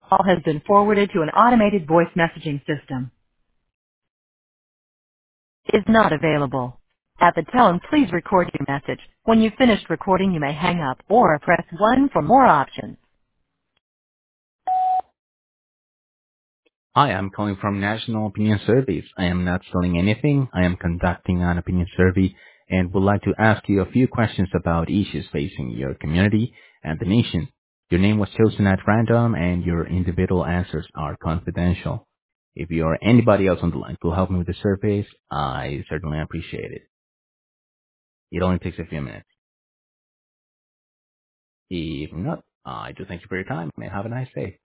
Call has been forwarded to an automated voice messaging system. Is not available. At the tone, please record your message. When you've finished recording, you may hang up or press 1 for more options. Hi, I'm calling from National Opinion Surveys. I am not selling anything. I am conducting an opinion survey and would like to ask you a few questions about issues facing your community and the nation. Your name was chosen at random and your individual answers are confidential. If you or anybody else on the line will help me with the surveys, I certainly appreciate it. It only takes a few minutes. If not, I do thank you for your time and have a nice day.